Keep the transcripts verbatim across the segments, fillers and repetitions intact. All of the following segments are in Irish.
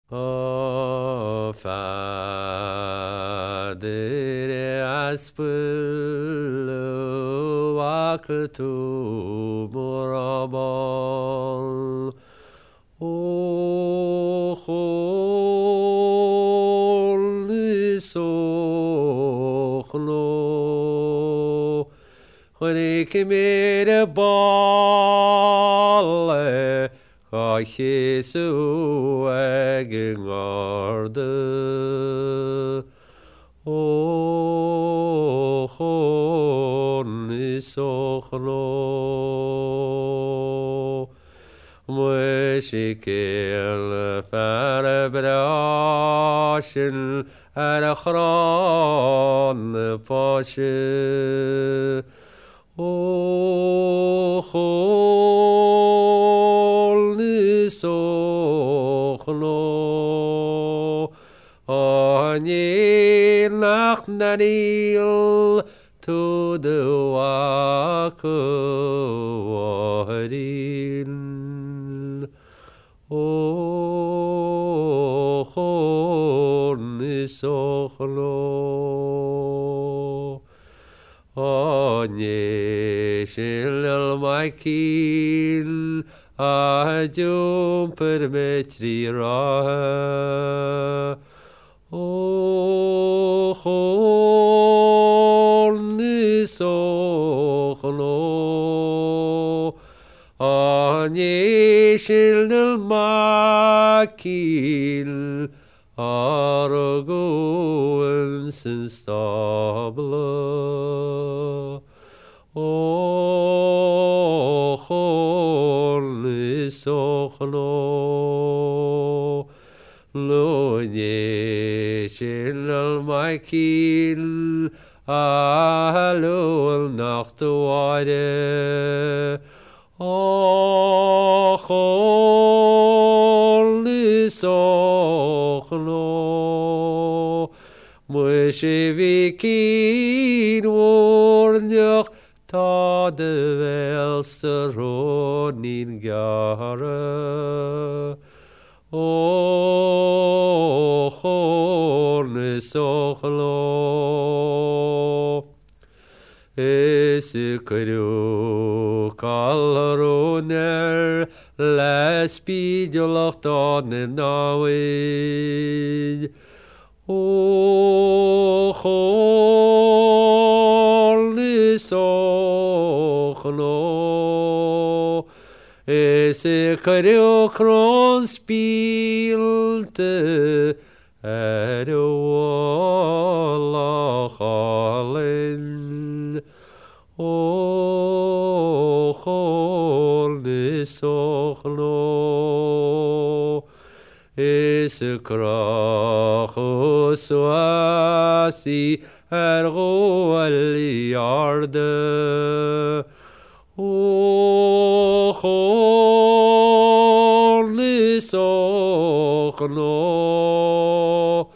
O Fader, aspulu waktu murabal. O Holy Sochno, when he committed balle, ha Jesu egen garde. O Holy Sochno, Mwishikel farabrashin arachron pashe. O Holy Sochno, Ani nach Nanil to the Wakawarin. O Holy Sochno, Ani shilal makin ajum permetri ra. O Holy Sochno, Ani shilal makin argo instabla. O Holy Sochno, lo shilal makin alo nachtwade. O Holy Sochno, Moshevikin warnjach ta de welste ronin gare. O Holy Sochno, Esikru kalroner lespidjolach tanen nawid. O Holy Sochno, Esikru kron spielte erwalachalen. O Holy Sochno, Esekrachus wasi ergo aliarde. O Holy Sochno,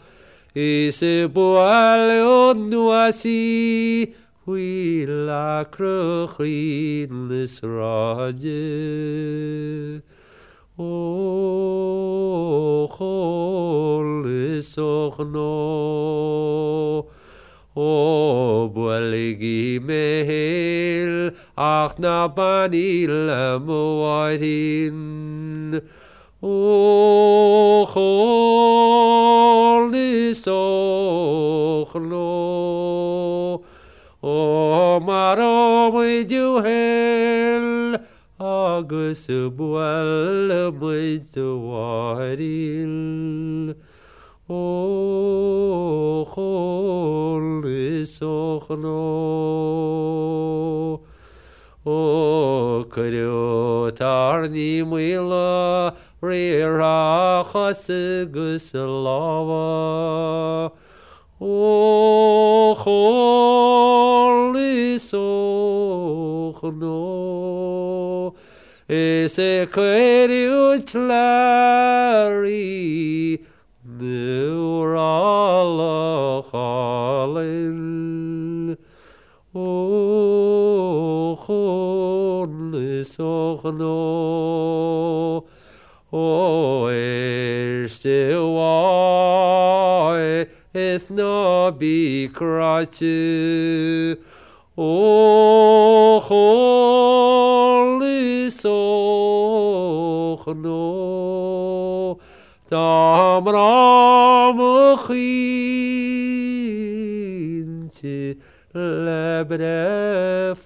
Esebualion wasi hui la krochin lisraje. O Holy Sochno, O bualigi mehel ach na bani lamoarin. O Holy Sochno, O marom juhel agus bual muituaril. O Holy Sochno, O kryotarni mila rirachas guslava. O Holy Sochno, Esekeriut lari Neuralachalin. O Holy Sochno, O erst Sewai es no be kratu. O holy sochno tamram chinti lebre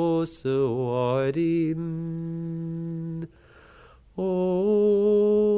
foswarin. O holy sochno.